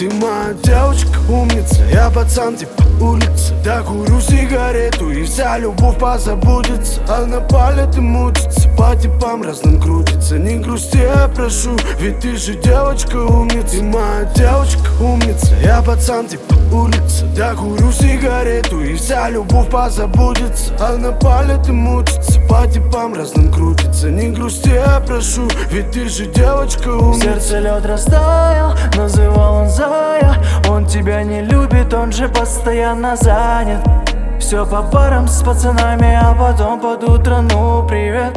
Ты моя девочка, умница, я пацан типа улицы. Докурю сигарету и вся любовь позабудется. А на палец и мучится, по типам разным крутится. Не грусти, я прошу, ведь ты же девочка умница. Ты моя девочка, умница, я пацан типа улицы. Докурю сигарету и вся любовь позабудется. А на палец и мучится, по типам разным крутится. Не грусти, я прошу, ведь ты же девочка умница. В сердце лед растаял, называл он Зая. Он тебя не любит, он же постоянно занят. Все по барам с пацанами, а потом под утро ну привет.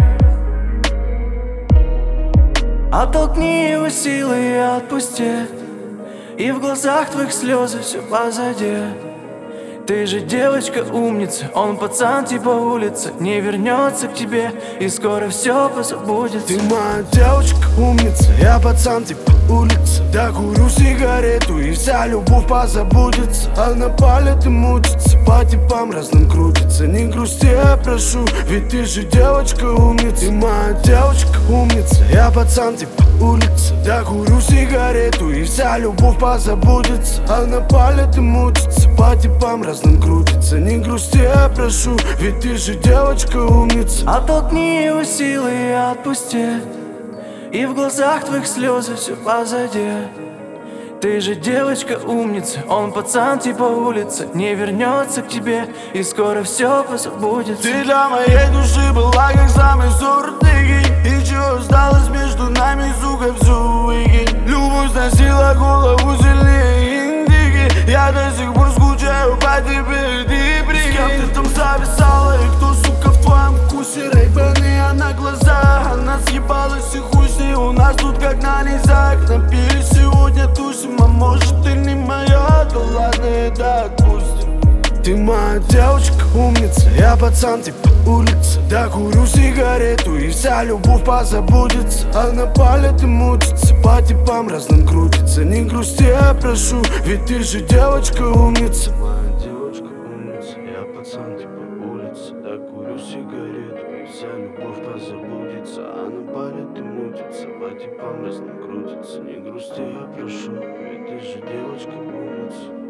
Оттолкни его силы и отпусти, и в глазах твоих слезы все позади. Ты же девочка умница, он пацан типа улицы. Не вернется к тебе и скоро все позабудется. Ты моя девочка умница, я пацан типа улицы. Докурю сигарету и вся любовь позабудется. А на палец и мучится, по типам разным крутится. Не грусти, я прошу, ведь ты же девочка умница. Ты моя девочка умница, я пацан типа улицы. Докурю сигарету и вся любовь позабудется. А на палец и мучится, по типам разным крутится. Не грусти, я прошу, ведь ты же девочка умница. Оттолкни его силы и отпусти, и в глазах твоих слезы все позади. Ты же девочка умница, он пацан типа улицы. Не вернется к тебе и скоро все позабудется. Ты для моей души была как самый сортыгий. И чего осталось между нами, сука, все выкинь. Любовь сносила голову сильнее индиги. Я до сих пор скучаю по тебе, ты прикинь. С кем ты там зависала и кто, сука, в твоем вкусе? Рейбаны, а на глазах она съебалась и хуй с ней. У нас тут как на низах. Напились сегодня, тусим, а может ты не моя? Да ладно, это отпустим. Ты моя девочка умница, я пацан типа улицы. Докурю сигарету и вся любовь позабудется. А на палец и мучится, по типам разным крутится. Не грусти, я прошу, ведь ты же девочка умница. Моя девочка умница, я пацан типа улицы. Докурю сигарету и вся любовь позабудется. А на палец и мучится, по типам разным крутится. Не грусти, я прошу, ведь ты же девочка умница.